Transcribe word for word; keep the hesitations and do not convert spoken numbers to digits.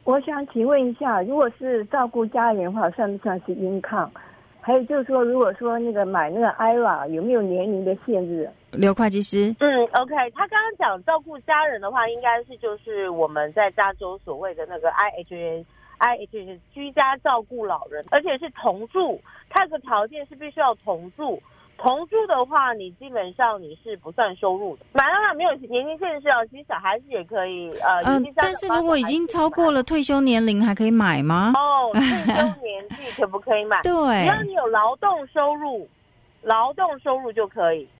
我想请问一下，如果是照顾家人的话，算不算是 income？ 还有就是说，如果说那个买那个 I R A 有没有年龄的限制？ 刘会计师， 嗯 ，OK， 他刚刚讲照顾家人的话，应该是就是我们在加州所谓的那个 I H A。I H 是居家照顾老人，而且是同住，它有个条件是必须要同住。同住的话，你基本上你是不算收入的。买的话没有年龄限制哦，其实小孩子也可以。呃， 嗯、呃，但是如果已经超过了退休年龄，还可以买吗？ 哦，退休年纪可不可以买？ 对， 只要你有劳动收入，劳动收入就可以。